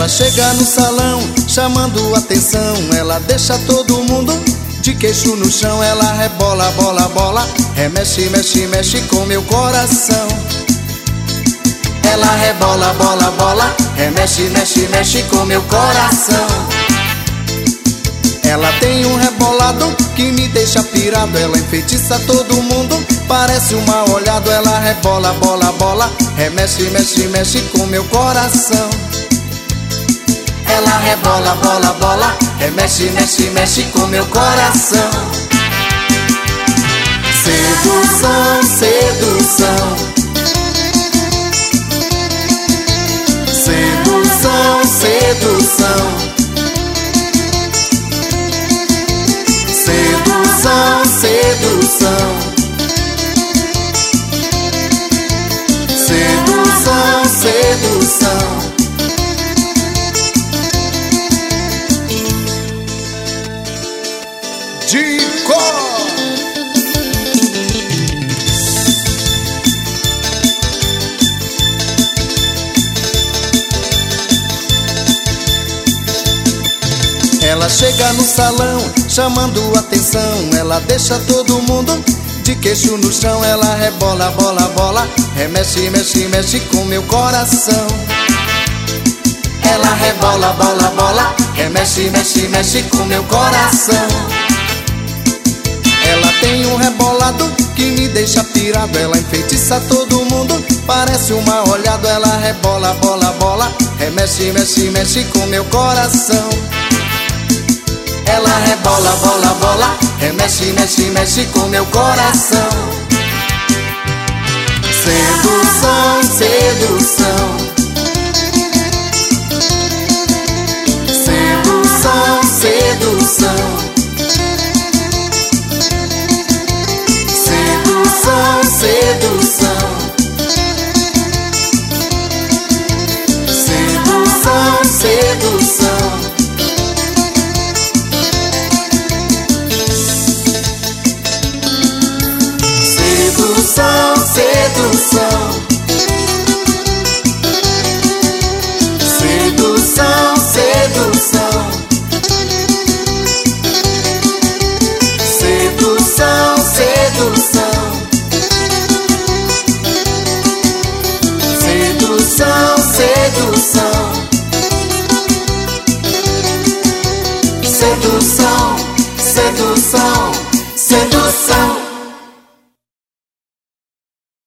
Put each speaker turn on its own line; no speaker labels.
Ela chega no salão, chamando atenção. Ela deixa todo mundo de queixo no chão. Ela rebola, bola, bola, remexe, mexe, mexe com meu coração. Ela rebola, bola, bola, remexe, mexe, mexe com meu coração. Ela tem um rebolado que me deixa pirado. Ela enfeitiça todo mundo, parece um mal olhado. Ela rebola, bola, bola, remexe, mexe, mexe com meu coração. Ela rebola, bola, bola, remexe, mexe, mexe com meu coração. Sedução, sedução. Sedução, sedução. Sedução, sedução. Sedução, sedução. De cor. Ela chega no salão, chamando atenção. Ela deixa todo mundo de queixo no chão. Ela rebola, bola, bola, remexe, mexe, mexe com meu coração. Ela rebola, bola, bola, remexe, mexe, mexe com meu coração. Ela tem um rebolado que me deixa pirado. Ela enfeitiça todo mundo, parece um mal olhado. Ela rebola, bola, bola, remexe, mexe, mexe com meu coração. Ela rebola, bola, bola, remexe, mexe, mexe com meu coração. Sedução, sedução. Sedução, sedução. Sedução, sedução. Sedução, sedução. Sedução, sedução. Sedução, sedução. Sedução, sedução. Sedução, sedução. Sedução, sedução.